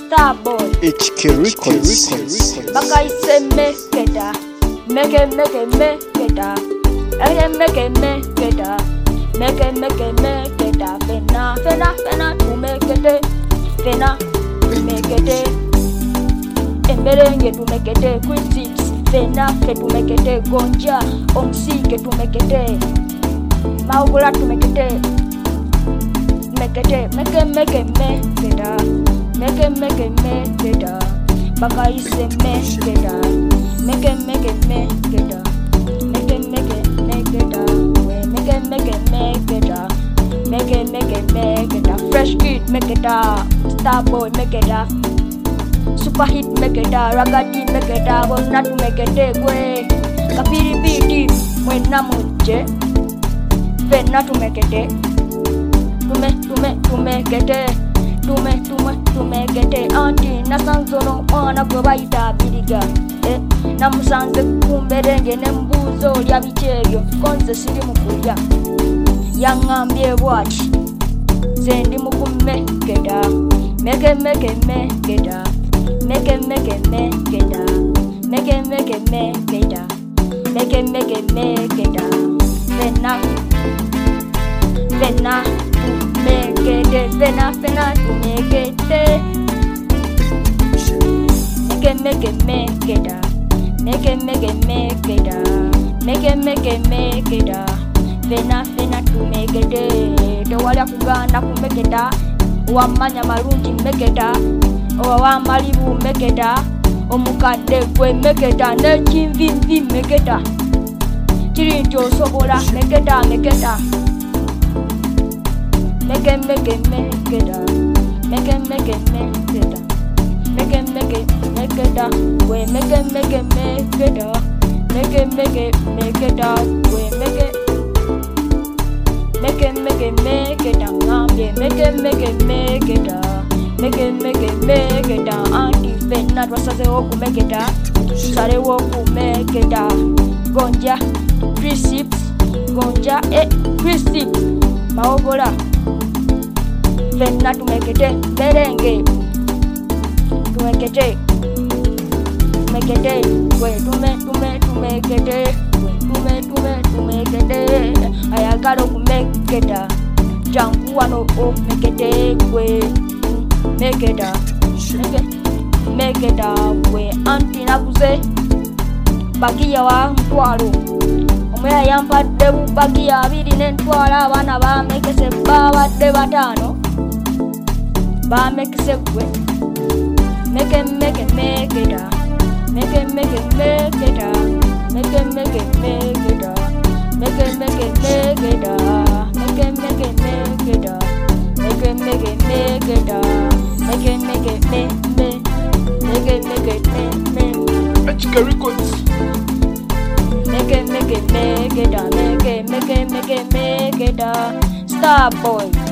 Starboy HK Records. Bakaise mekeda meke mekeda mekeda fena tumekede fena tumekede emberenge tumekede Christips fena tumekede gonja omsike tumekede maugula tumekede mekede mekeda bakaise mekeda mekeda fresh kid mekeda Starboy mekeda super hit mekeda ragadi mekeda bonatu mekede gwe kapiri biti mwena muje fena tumekede tumekede anti nasanzono mwana gwe bayita biriga namusanze kumberenge nembuzo lya bikyebyo konze siri mukulya yangambye bwati nze ndi mukumekeda mekeda fena tumekede mekeda fena tumekede tewalya kuganda kumekeda wamanya marungi mekeda owamalibu mekeda omukadde gwe mekeda nekimvimvi mekeda kiri nti osobola mekeda we mekeda ngambye mekeda anti fena twasazewo kumekeda salewo kumekeda gonja Christips Christips maogola fena tumekede berenge tumekede we tumekede ayagala okumekeda jangu wano omekede gwe mekeda gwe anti naguze bagiya wa ntwalo omwera yampadde bagiya 2 n'entwalo abaana bamekese babadde 5 bamekese gwe mekeda HK Records. Starboy